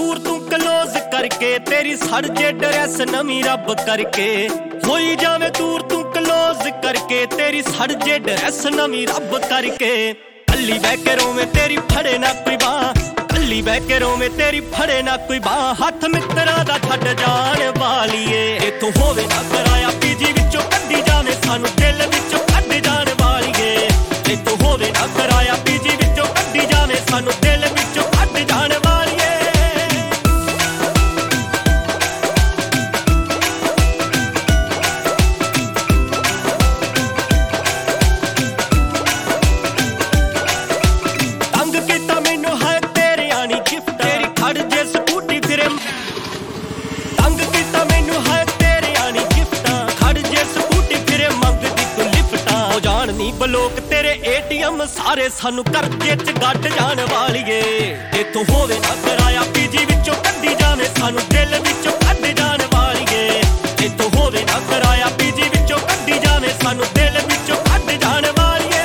दूर तू क्लोज करके तेरी सड़ जे ड्रेस नवी रब करके होई जावे दूर तू क्लोज करके तेरी सड़ जे ड्रेस नवी रब करके कल्ली बह के रोवे तेरी फड़े ना कोई बां कल्ली बह के रोवे तेरी फड़े ना कोई बां हथ मित्रा दा छड्ड जान वालिए इथों होवे ना कराया पीजी विचों कड्डी जावे सानू दिल विचों कड्ड जान वालिए इथों होवे ना कराया पीजी विचों कड्डी जावे सानू दिल विचों कड्ड जान वालिए तंग कीता मैनू है तेरे आनी गिफ्ट तेरी खड़ जे स्कूटी फिरे तंग कीता मैनू है तेरे आनी गिफ्ट खड़ जे स्कूटी फिरे मंगदी तू लिफ्टां हो जान नी बलोक तेरे एटीएम सारे सानू करजे च गड्ड जान वालिए इथों होवे ना कराया पीजी विचों कड्डी जावे सानू दिल विचों कड्ड जान वालिए इथों होवे ना कराया पीजी विचों कड्डी जावे सानू दिल विचों कड्ड जान वालिए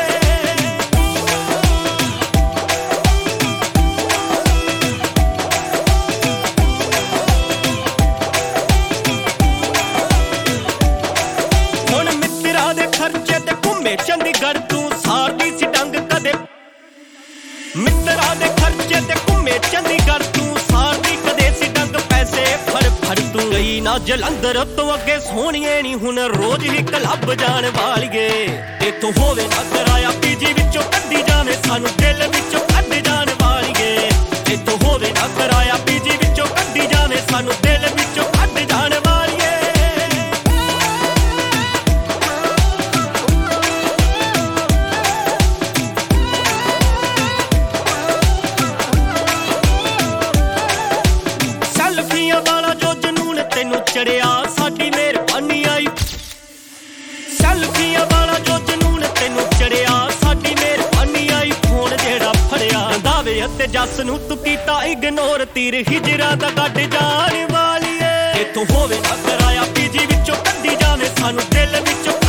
हुण मित्रा दे खर्चे ते घुम्मे चंडीगढ़ तू सारदी सी डंग कदे मित्रा दे खर्चे ते घुम्मे चंडीगढ़ तू सारदी कदे सी डंग पैसे फड़ फड़ तू गई ना जलंधर तो अगे सोहणीए नी हुण रोज ही क्लब जान वालिए इथों होवे ना कराया पीजी विचों कड्डी जावे सानू दिल विचों कड्ड जान वालिए इथों होवे ना कराया पीजी विचों कड्डी जावे सानू दिल विचों कड्ड जान वालिए सेल्फियां वाला जो जनून तेनू चढ़िया साडी मेहरबानी आई सेल्फियां वाला जो जनून तेनू चढ़िया साडी मेहरबानी आई फोन जेड़ा फड़िया दावे अते जस नू तू कीता इग्नोर तीर हिजरा दा गड्ड जान वालिए इथों होवे ना कराया पीजी विचों कड्डी जावे सानू दिल विचों